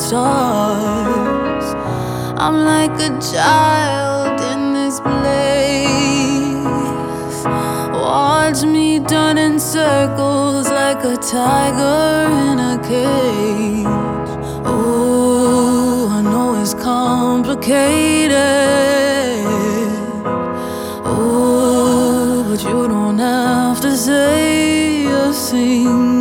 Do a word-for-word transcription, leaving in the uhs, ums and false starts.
stars. I'm like a child in this place. Watch me turn in circles like a tiger in a cage. Oh, I know it's complicated. Oh, but you don't have to say a thing.